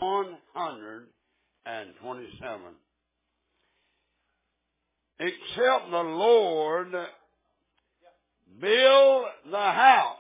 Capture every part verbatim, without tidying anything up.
one hundred twenty-seven. Except the Lord build the house,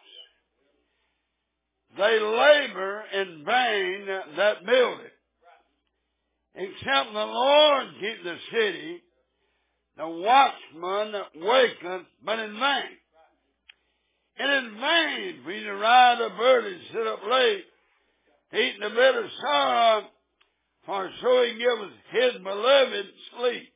they labor in vain that build it. Except the Lord keep the city, the watchman waketh but in vain. It is vain for you to ride up early and sit up late, to eat the bitter sorrow, for so he giveth his beloved sleep.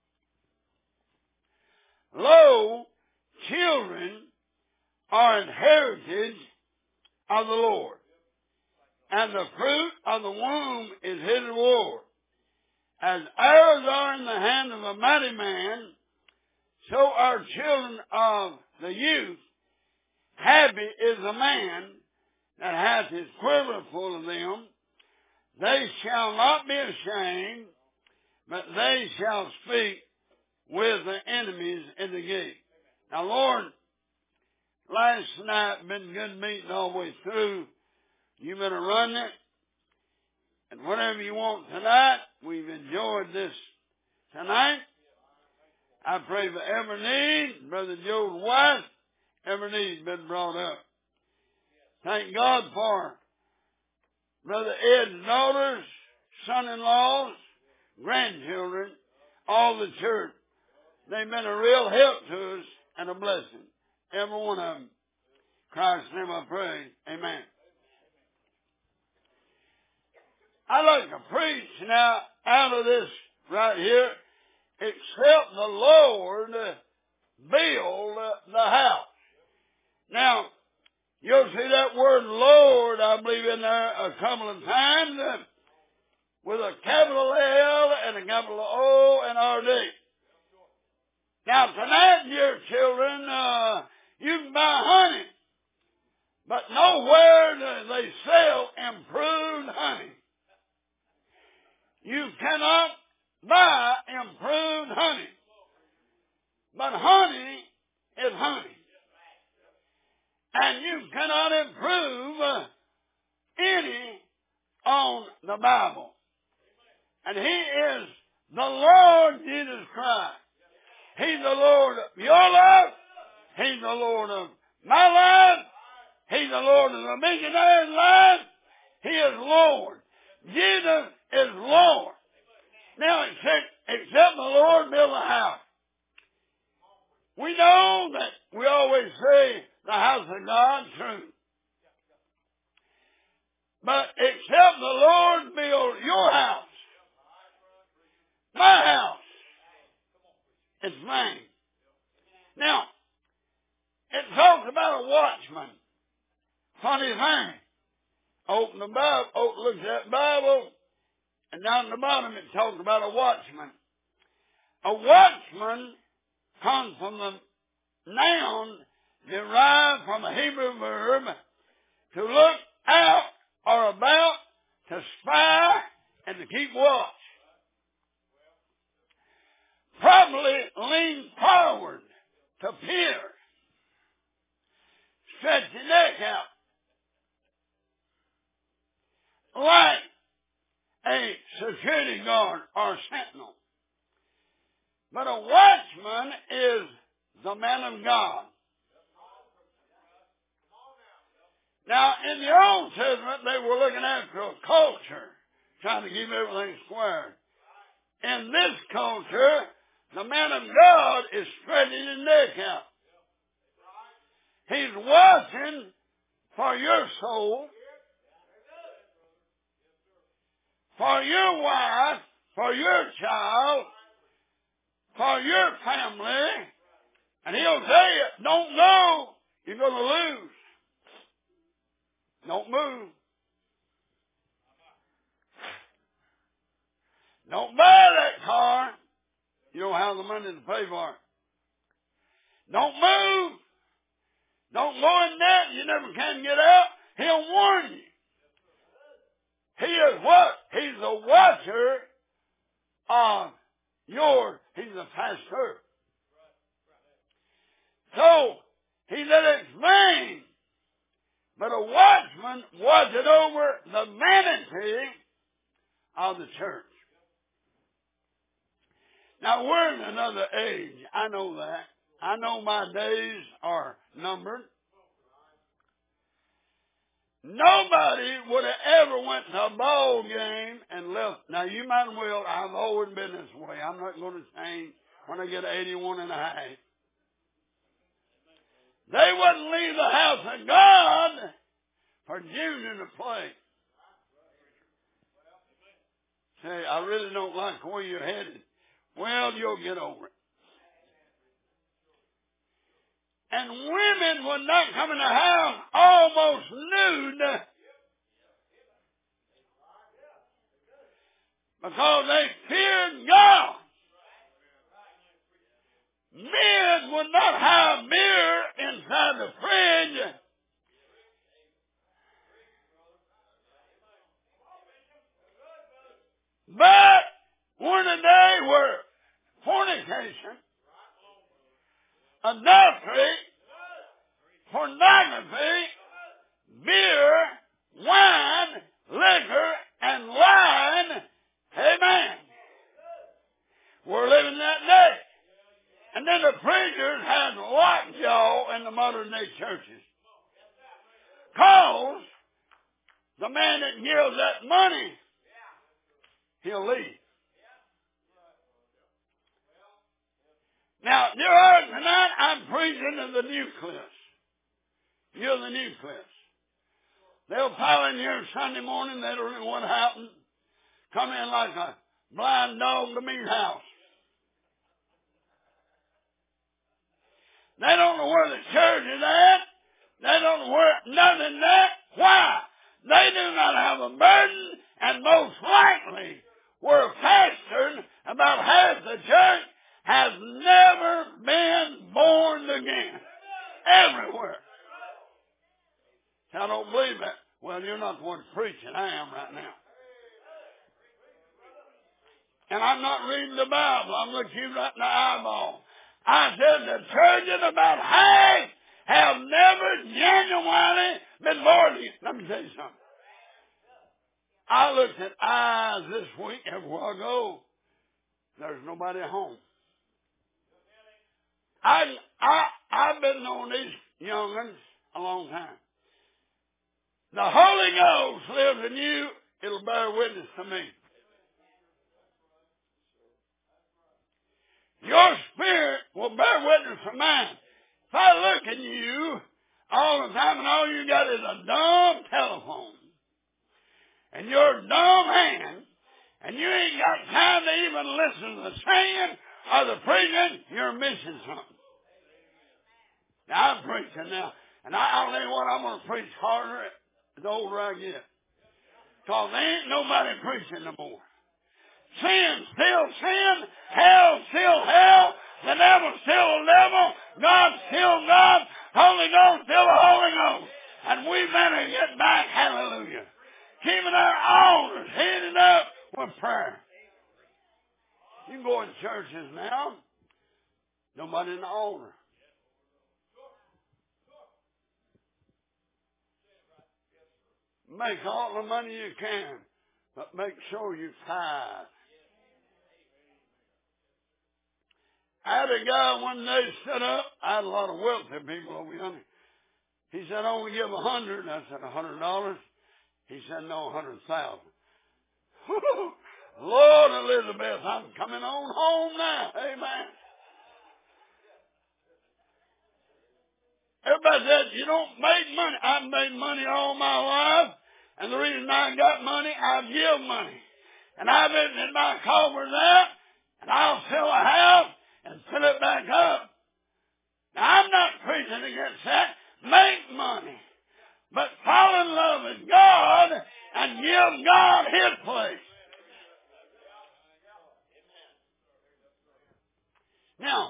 Lo, children are an heritage of the Lord, and the fruit of the womb is his reward. As arrows are in the hand of a mighty man, so are children of the youth. Happy is the man that hath his quiver full of them. They shall not be ashamed, but they shall speak with the enemies in the gate. Now, Lord, last night been good meeting all the way through. You've been running it. And whatever you want tonight, we've enjoyed this tonight. I pray for every need. Brother Joe's wife, every need's been brought up. Thank God for Brother Ed's daughters, son-in-laws, grandchildren, all the church. They've been a real help to us and a blessing. Every one of them. In Christ's name I pray. Amen. I'd like to preach now out of this right here. Except the Lord build the house. Now, you'll see that word Lord, I believe, in there a couple of times uh, with a capital L and a capital O and R D. Now, tonight, dear children, uh, you can buy honey, but nowhere do they sell improved honey. You cannot buy improved honey. But honey is honey. And you cannot improve uh, any on the Bible. And He is the Lord Jesus Christ. He's the Lord of your life. He's the Lord of my life. He's the Lord of the missionary's life. He is Lord. Jesus is Lord. Now, except, except the Lord build a house. We know that we always say the house of God true. But except the Lord build your house, my house, it's mine. Now, it talks about a watchman. Funny thing. Open the Bible, open, look at that Bible, and down at the bottom it talks about a watchman. A watchman comes from the noun derived from a Hebrew verb to look out or about, to spy, and to keep watch. Probably lean forward to peer. Stretch your neck out. Like a security guard or sentinel. But a watchman is the man of God. Now, in the Old Testament, they were looking after a culture, trying to keep everything square. In this culture, the man of God is spreading his neck out. He's watching for your soul, for your wife, for your child, for your family, and he'll tell you, don't go, you're going to lose. Don't move. Don't buy that car. You don't have the money to pay for it. Don't move. Don't go in debt. You never can get out. He'll warn you. He is what? He's the watcher of your, he's the pastor. So, he let explain. But a watchman watches over the vanity of the church. Now, we're in another age. I know that. I know my days are numbered. Nobody would have ever went to a ball game and left. Now, you might well, I've always been this way. I'm not going to change when I get eighty-one and a half. They wouldn't leave the house of God for Junior to play. Say, I really don't like where you're headed. Well, you'll get over it. And women would not come in the house almost nude because they feared God. Men would not have beer inside the fridge. But we're in a day where fornication, adultery, pornography, beer, wine, liquor, and wine, amen. We're living that day. And then the preachers had lockjaw in the modern day churches. Cause the man that gives that money, he'll leave. Now, dear Lord, tonight I'm preaching to the nucleus. You're the nucleus. They'll pile in here Sunday morning, they don't know what happened. Come in like a blind dog to meat house. They don't know where the church is at. They don't know where nothing at. Why? They do not have a burden, and most likely we're pastored about half the church has never been born again. Everywhere. I don't believe that. Well, you're not the one preaching. I am right now. And I'm not reading the Bible. I'm looking you right in the eyeball. I said the church is about half have never genuinely been born again. Let me tell you something. I looked at eyes this week everywhere I go. There's nobody at home. I, I, I've been knowing these young'uns a long time. The Holy Ghost lives in you. It'll bear witness to me. Your spirit will bear witness to mine. If I look at you all the time and all you got is a dumb telephone and your dumb hand and you ain't got time to even listen to the singing or the preaching, you're missing something. Now I'm preaching now, and I, I'll tell you what, I'm going to preach harder the older I get. Because there ain't nobody preaching no more. Sin still sin, hell still hell, the devil still the devil, God still God, Holy Ghost still the Holy Ghost. And we better get back, hallelujah. Keeping our altars headed up with prayer. You can go in churches now, nobody in the altar. Make all the money you can, but make sure you tithe. I had a guy one day stood up. I had a lot of wealthy people over here. He said, I only give a hundred. I said, a hundred dollars? He said, no, a hundred thousand. Lord Elizabeth, I'm coming on home now. Amen. Everybody said, you don't make money. I've made money all my life. And the reason I got money, I give money. And I've been in my coffers out, and I'll sell a house and fill it back up. Now, I'm not preaching against that. Make money. But fall in love with God and give God His place. Now,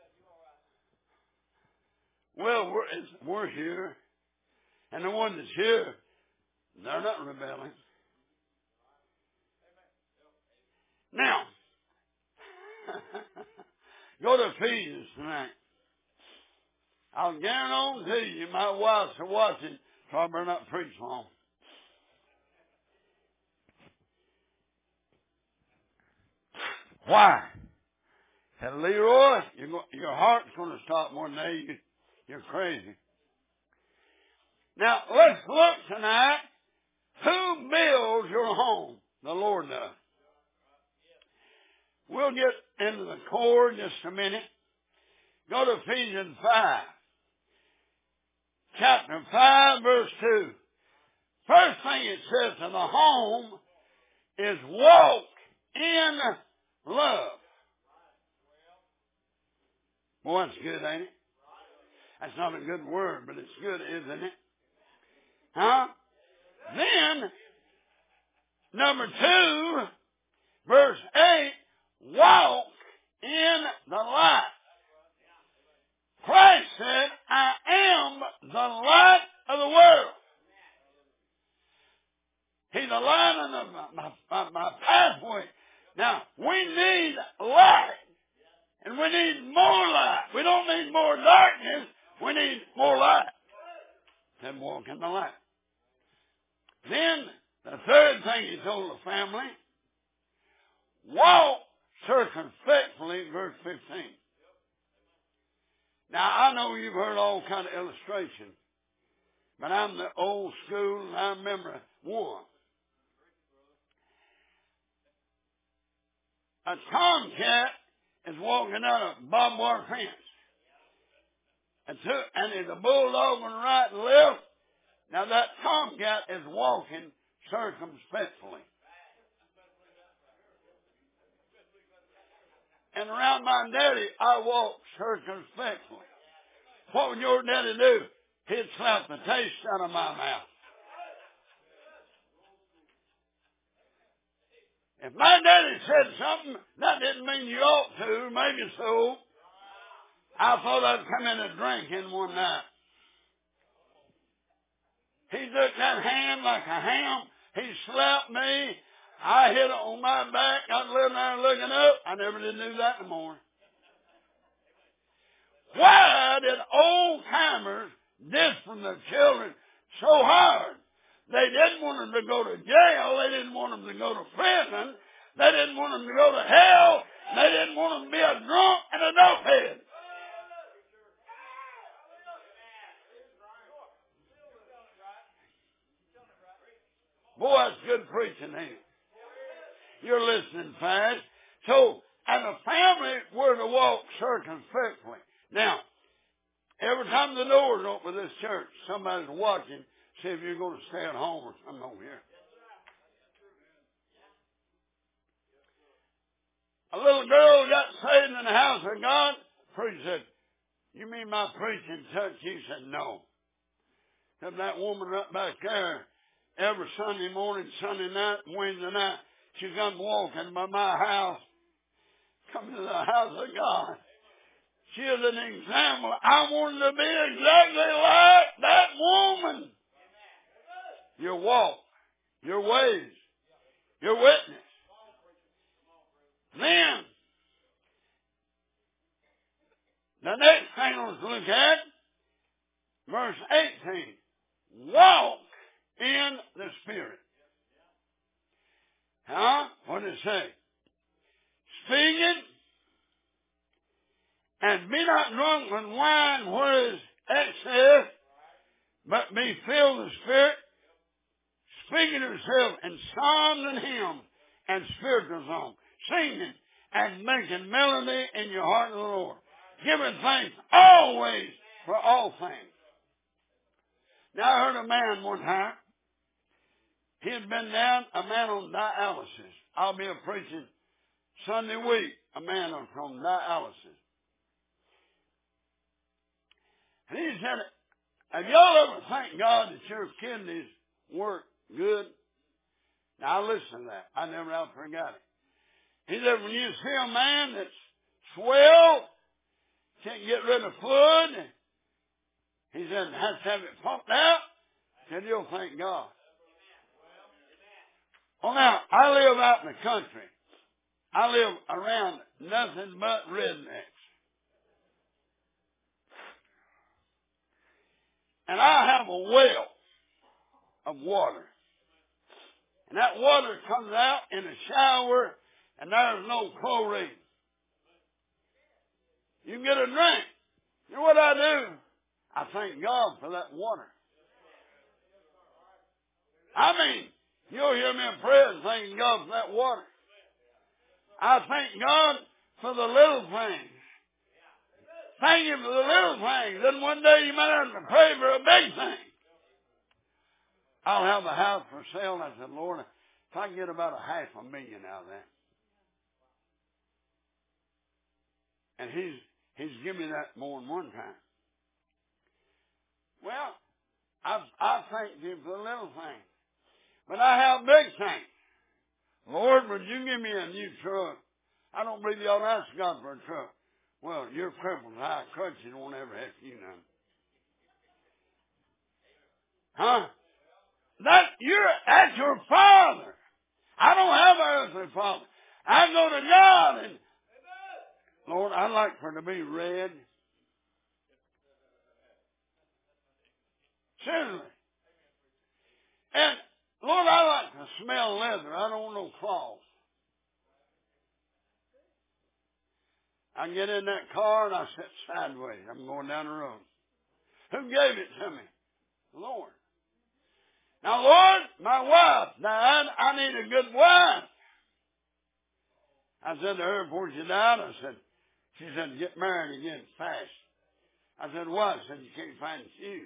well, we're, it's, we're here, and the one that's here, they're not rebelling. Now, go to Ephesians tonight. I'll guarantee you my wife's watching, so I better not preach long. Why? Said, Leroy, you're go, your heart's going to stop one day. You, you're crazy. Now, let's look tonight. Who builds your home? The Lord does. We'll get into the core in just a minute. Go to Ephesians five. Chapter five, verse two. First thing it says in the home is walk in love. Boy, that's good, ain't it? That's not a good word, but it's good, isn't it? Huh? Then, number two, verse eight, walk in the light. Christ said, I am the light of the world. He's the light of the, my, my, my pathway. Now, we need light. And we need more light. We don't need more darkness. We need more light. Then walk in the light. Then, the third thing he told the family, walk circumspectly, verse fifteen. Now, I know you've heard all kind of illustrations, but I'm the old school, and I remember one. A tomcat is walking out a barbed wire fence. And, two, and there's a bulldog on the right and left. Now that tomcat is walking circumspectly. And around my daddy, I walk circumspectly. What would your daddy do? He'd slap the taste out of my mouth. If my daddy said something, that didn't mean you ought to, maybe so. I thought I'd come in a drinking one night. He took that hand like a ham. He slapped me. I hit it on my back. I was living there looking up. I never did do that no more. Why did old timers discipline their children so hard? They didn't want them to go to jail. They didn't want them to go to prison. They didn't want them to go to hell. They didn't want them to be a drunk and a dopehead. Boy, that's good preaching, ain't it? You're listening fast. So, and the family were to walk circumspectly. Now, every time the doors open with this church, somebody's watching, see if you're going to stay at home or something over here. A little girl got saved in the house of God. The preacher said, you mean my preaching touched you? He said, no. Said that woman right back there, every Sunday morning, Sunday night, Wednesday night, she comes walking by my house, coming to the house of God. She is an example. I wanted to be exactly like that woman. Your walk, your ways, your witness. Then, the next thing I want to look at, verse eighteen. Walk in the Spirit. Huh? What does it say? Speaking, and be not drunk with wine where is excess, but be filled with the Spirit, speaking to yourself in psalms and hymns and spiritual songs, singing and making melody in your heart to the Lord, giving thanks always for all things. Now I heard a man one time, he had been down, a man on dialysis. I'll be a preaching Sunday week, a man on from dialysis. And he said, have y'all ever thanked God that your kidneys work good? Now listen to that. I never ever forgot it. He said, when you see a man that's swell, can't get rid of fluid, he said, has to have it pumped out, he said, you'll thank God. Well, now, I live out in the country. I live around nothing but rednecks. And I have a well of water. And that water comes out in a shower, and there's no chlorine. You can get a drink. You know what I do? I thank God for that water. I mean, you'll hear me in prayer thanking God for that water. I thank God for the little things. Thank Him for the little things. Then one day you might have to pray for a big thing. I'll have a house for sale. And I said, Lord, if I can get about a half a million out of that. And He's He's given me that more than one time. Well, I I thank Him for the little things. But I have big things. Lord, would you give me a new truck? I don't believe you ought to ask God for a truck. Well, you're crippled, high crutches won't ever help you none. Huh? That you're that's your father. I don't have an earthly father. I go to God and Lord, I'd like for it to be red. Seriously. And Lord, I like to smell leather. I don't want no cloth. I get in that car and I sit sideways. I'm going down the road. Who gave it to me? The Lord. Now, Lord, my wife died. I need a good wife. I said to her before she died, I said, she said, get married again fast. I said, why? She said, you can't find shoes.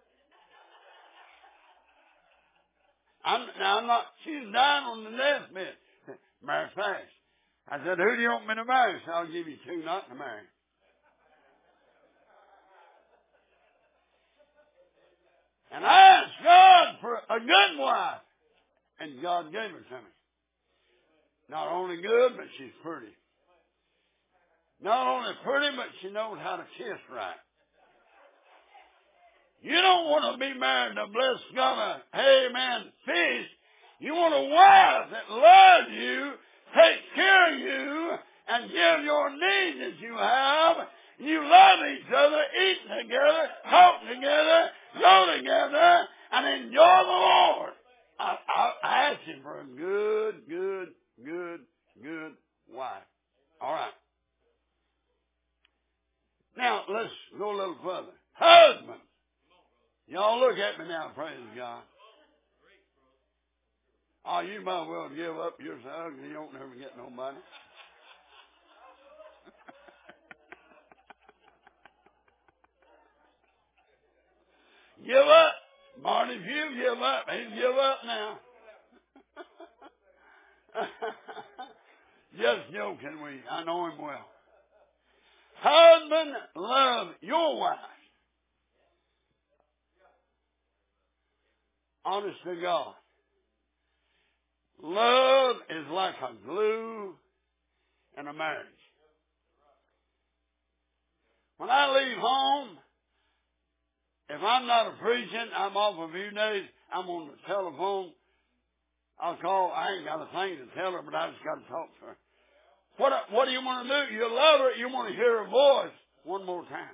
I'm, now, I'm not, she's dying on the deathbed. Marry fast. I said, who do you want me to marry? She said, I'll give you two not to marry. And I asked God for a good wife. And God gave her to me. Not only good, but she's pretty. Not only pretty, but she knows how to kiss right. You don't want to be married to bless God, a amen, fish. You want a wife that loves you, takes care of you, and gives your needs that you have. You love each other, eat together, talk together, go together, and enjoy the Lord. I, I, I asked Him for a good, good, good, good wife. All right. Now, let's go a little further. Husband. Y'all look at me now, praise God. Oh, you might as well give up. You're so ugly, you don't never get nobody. Give up. Marty, if you give up, he'll give up now. Just joking, we. I know him well. Husband, love your wife. Honest to God. Love is like a glue in a marriage. When I leave home, if I'm not preaching, I'm off a few days, I'm on the telephone. I'll call, I ain't got a thing to tell her, but I just got to talk to her. What, what do you want to do? You love her, you want to hear her voice one more time.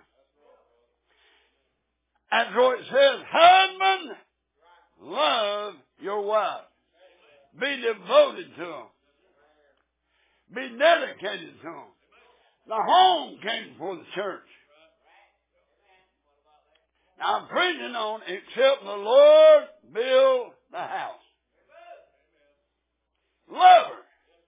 That's what it says. Husband, love your wife. Be devoted to them. Be dedicated to them. The home came before the church. Now I'm preaching on, except the Lord build the house. Love her.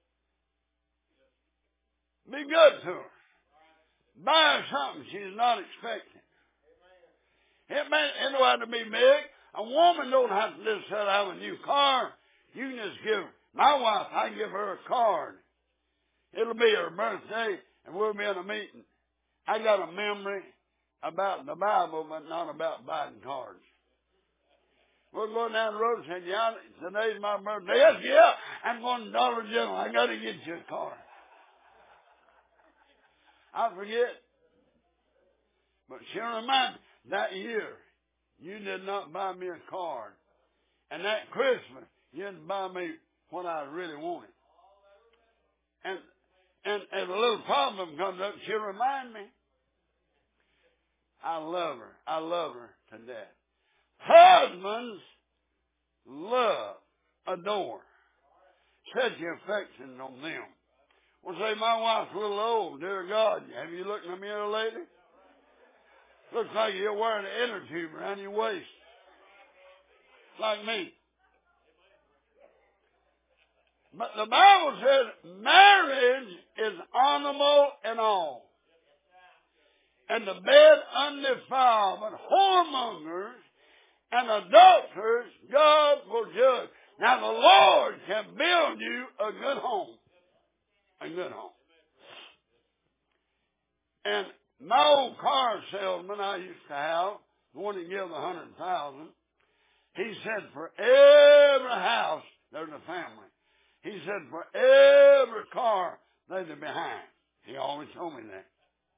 Be good to her. Buy her something she's not expecting. It may, it don't have to be big. A woman don't have to just set out a new car. You can just give her. My wife, I give her a card. It'll be her birthday, and we'll be in a meeting. I got a memory about the Bible, but not about buying cards. We're going down the road and said, yeah, today's my birthday. Yes, yeah, I'm going to Dollar General. I got to get you a card. I forget. But she reminded me, that year, you did not buy me a card. And that Christmas, you didn't buy me what I really wanted. And, and if a little problem comes up, she'll remind me. I love her. I love her to death. Husbands, love, adore. Set your affection on them. Well, say, my wife's a little old. Dear God, have you looked in the mirror lately? Looks like you're wearing an inner tube around your waist. Like me. But the Bible says marriage is honorable in all. And the bed undefiled, but whoremongers and adulterers God will judge. Now the Lord can build you a good home. A good home. And my old car salesman I used to have, the one that gave a hundred thousand, he said for every house there's a family. He said for every car there's a behind. He always told me that.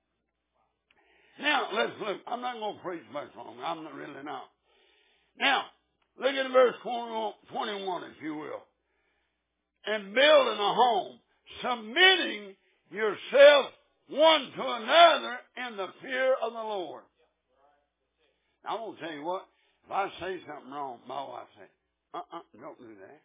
Now, let's look. I'm not going to preach much longer. I'm not really not. Now, look at verse twenty-one, if you will. And building a home, submitting yourself one to another in the fear of the Lord. Now, I'm going to tell you what. If I say something wrong, my wife says, uh-uh, don't do that.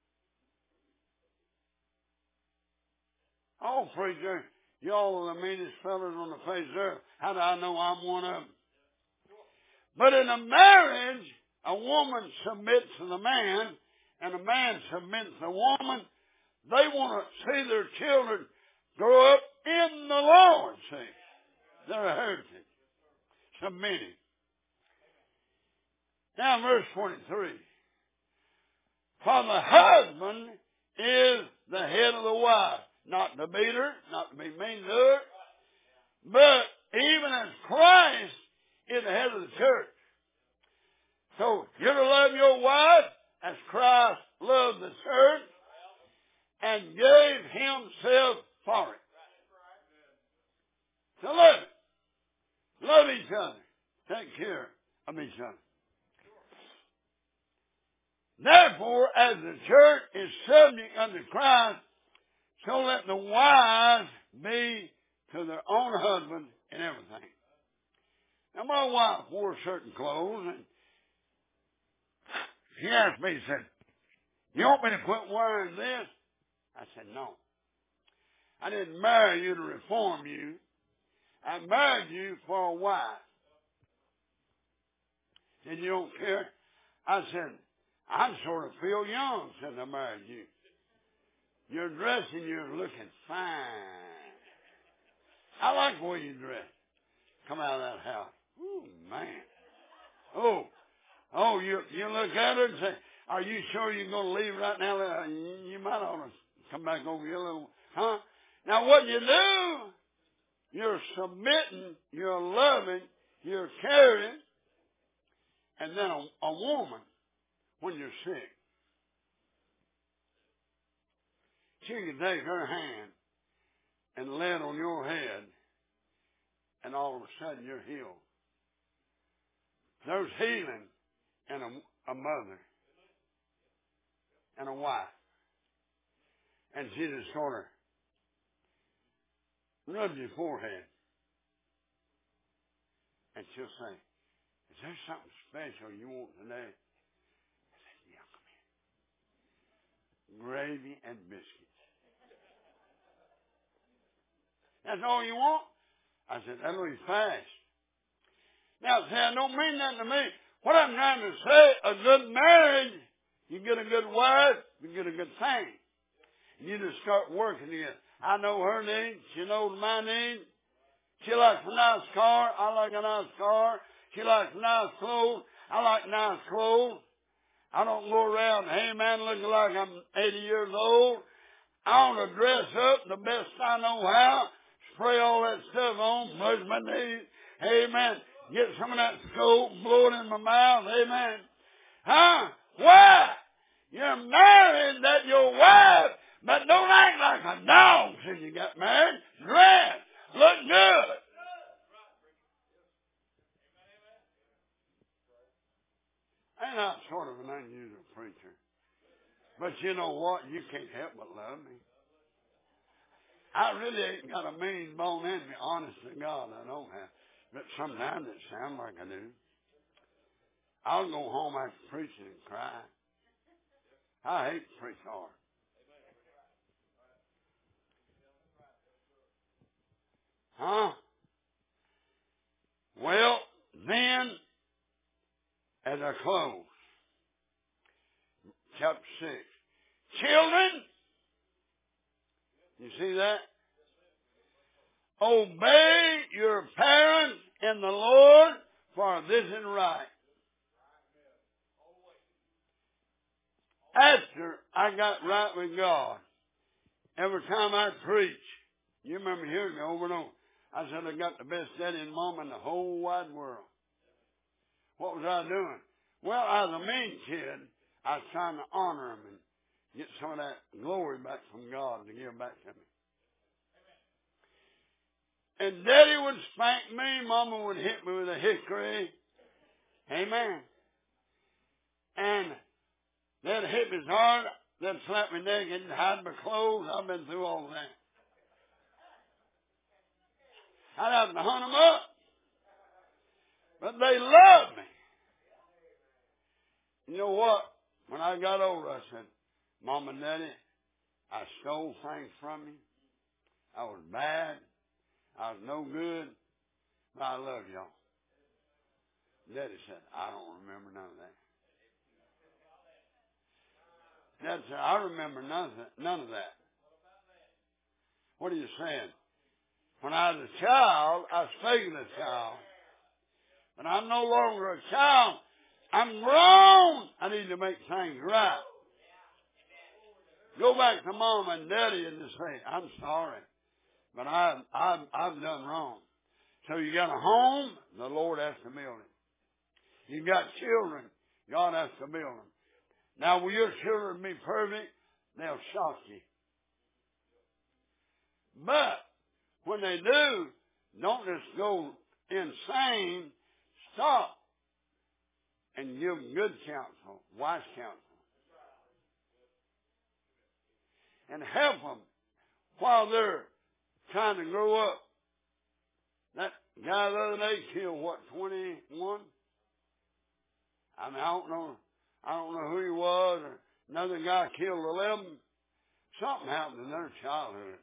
Oh, preacher, y'all are the meanest fellas on the face of the earth. How do I know I'm one of them? But in a marriage, a woman submits to the man, and a man submits to the woman. They want to see their children grow up in the Lord, see. Their heritage. Submitting. Now, verse twenty-three. For the husband is the head of the wife. Not to beat her, not to be mean to her, but even as Christ is the head of the church. So you're to love your wife as Christ loved the church and gave himself for it. So love it. Love each other. Take care of each other. Therefore, as the church is subject unto Christ, so let the wives be to their own husband in everything. Now, my wife wore certain clothes, and she asked me, she said, you want me to quit wearing this? I said, no. I didn't marry you to reform you. I married you for a wife. Said, you don't care? I said, I sort of feel young since I married you. You're dressing, you're looking fine. I like the way you dress. Come out of that house. Ooh, man. Oh, oh, you you look at her and say, are you sure you're going to leave right now? Uh, You, you might ought to come back over here a little, huh? Now what you do, you're submitting, you're loving, you're caring, and then a, a woman, when you're sick, she can take her hand and lay it on your head, and all of a sudden you're healed. There's healing in a, a mother and a wife. And she just sort of rubs your forehead. And she'll say, is there something special you want today? I said, yeah, come here. Gravy and biscuits. That's all you want? I said, that'll be fast. Now, see, I don't mean that to me. What I'm trying to say, a good marriage, you get a good wife, you get a good thing. You just start working together. I know her needs. She knows my needs. She likes a nice car. I like a nice car. She likes nice clothes. I like nice clothes. I don't go around, hey man, looking like I'm eighty years old. I want to dress up the best I know how. Spray all that stuff on, brush my knees. Amen. Get some of that scope, blow it in my mouth. Amen. Huh? Why? You're married, that's your wife, but don't act like a dog since you got married. Dress. Look good. Ain't I sort of an unusual preacher? But you know what? You can't help but love me. I really ain't got a mean bone in me, honest to God, I don't have. But sometimes it sounds like I do. I'll go home after preaching and cry. I hate to preach hard. Huh? Well, then, as I close, chapter six. Children, you see that? Obey your parents in the Lord, for this is right. After I got right with God, every time I preach, you remember hearing me over and over, I said I got the best daddy and mom in the whole wide world. What was I doing? Well, I was a mean kid. I was trying to honor them and get some of that glory back from God to give back to me. And Daddy would spank me. Mama would hit me with a hickory. Amen. And they'd hit me hard. They'd slap me naked and hide my clothes. I've been through all that. I'd have to hunt them up. But they loved me. You know what? When I got older, I said, Mom and Daddy, I stole things from you. I was bad. I was no good. But I love y'all. Daddy said, I don't remember none of that. Dad said, I remember none of that. None of that. What are you saying? When I was a child, I was speaking a child. But I'm no longer a child. I'm grown. I need to make things right. Go back to Mom and Daddy and just say, I'm sorry, but I've, I've, I've done wrong. So you got a home, the Lord has to build it. You got children, God has to build them. Now, will your children be perfect? They'll shock you. But when they do, don't just go insane. Stop and give them good counsel, wise counsel. And help them while they're trying to grow up. That guy the other day killed, what, twenty-one? I mean, I don't know. I don't know who he was. Or another guy killed eleven. Something happened in their childhood.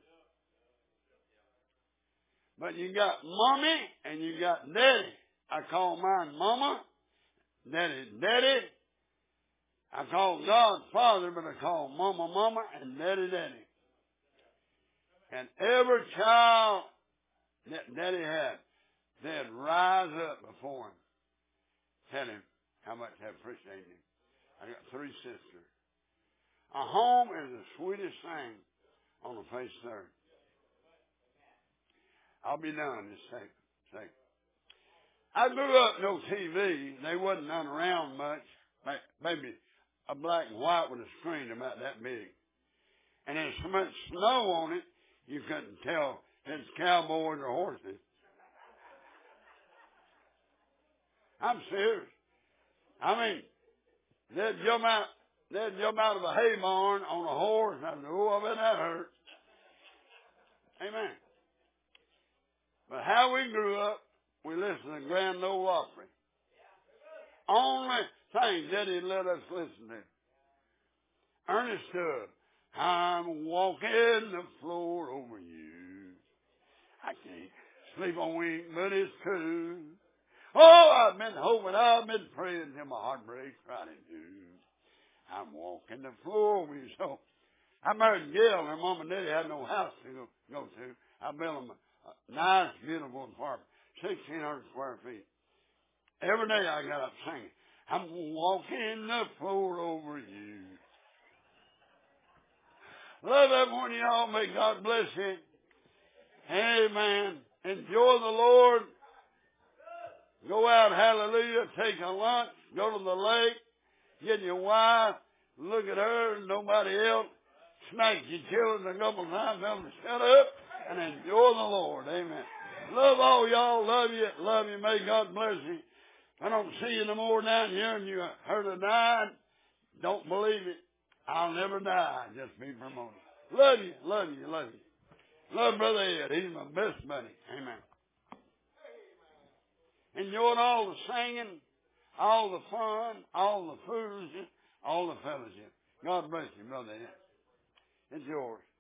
But you got Mommy and you got Daddy. I call mine Mama. Daddy, Daddy. I call God Father, but I call Mama, Mama, and Daddy, Daddy. And every child that Daddy had, they'd rise up before him, tell him how much they appreciate him. I got three sisters. A home is the sweetest thing on the face of the earth. I'll be done in just a second. I grew up no T V. They wasn't none around much. Maybe a black and white with a screen about that big. And there's so much snow on it, you couldn't tell if it's cowboys or horses. I'm serious. I mean, they'd jump out, they'd jump out of a hay barn on a horse, and I said, oh, I bet that hurt. Amen. But how we grew up, we listened to Grand Ole Opry. Only thing Daddy let us listen to. Ernest Tubb. I'm walking the floor over you. I can't sleep on wing, but it's true. Oh, I've been hoping, I've been praying till my heart breaks right in two. I'm walking the floor over you. So I married Gail. Her mom and daddy had no house to go, go to. I built them a, a nice, beautiful apartment, sixteen hundred square feet. Every day I got up singing, I'm walking the floor over you. Love everyone, y'all. May God bless you. Amen. Enjoy the Lord. Go out, hallelujah, take a lunch, go to the lake, get your wife, look at her and nobody else, smack your children a couple times, tell them to shut up, and enjoy the Lord. Amen. Love all y'all. Love you. Love you. May God bless you. If I don't see you no more down here and you heard of died, don't believe it. I'll never die. Just be promoted. Love you. Love you. Love you. Love Brother Ed. He's my best buddy. Amen. Enjoyed all the singing, all the fun, all the foolishness, all the fellowship. God bless you, Brother Ed. It's yours.